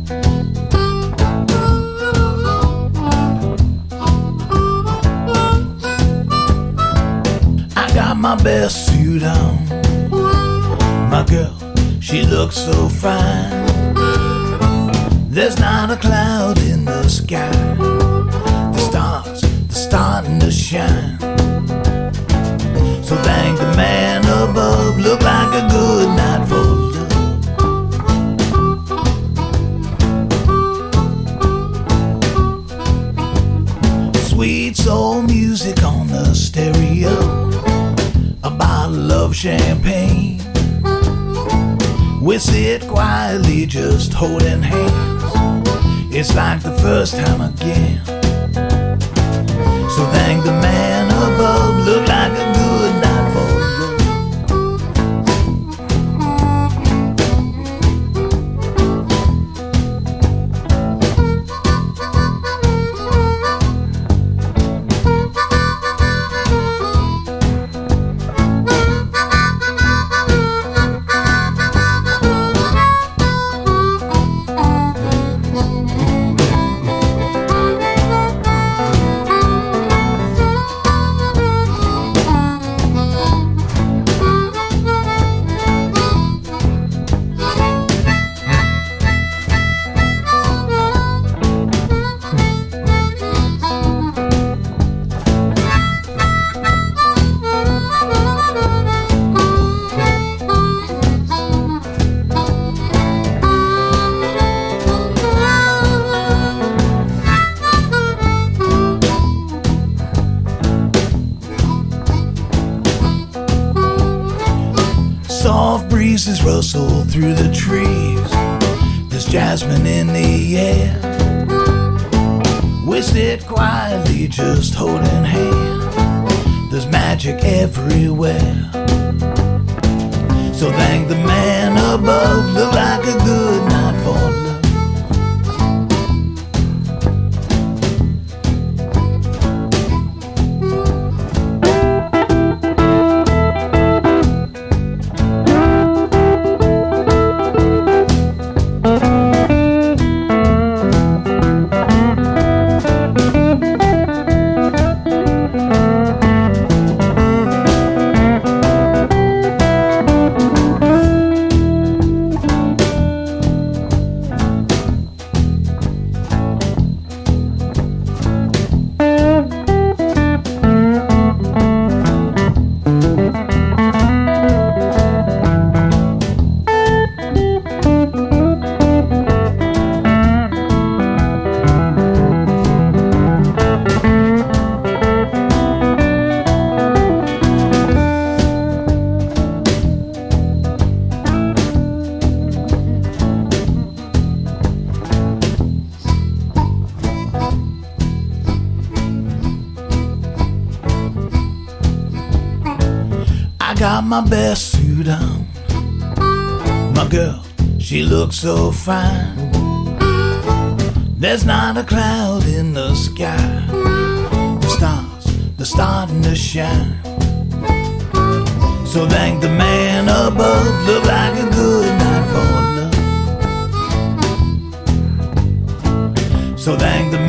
I got my best suit on. My girl, she looks so fine. There's not a cloud in the sky. The stars, they're starting to shine. So thank the man above. Look like a good night for love. Sweet soul music on the stereo. A bottle of champagne. We sit quietly just holding hands. It's like the first time again. So thank the man above. Look like a good night for love. Soft breezes rustle through the trees. There's jasmine in the air. We sit quietly just holding hands. There's magic everywhere. So thank the man above. Look like a good night for love. I got my best suit on. My girl, she looks so fine. There's not a cloud in the sky. The stars, they're starting to shine. So thank the man above. Look like a good night for love. So thank the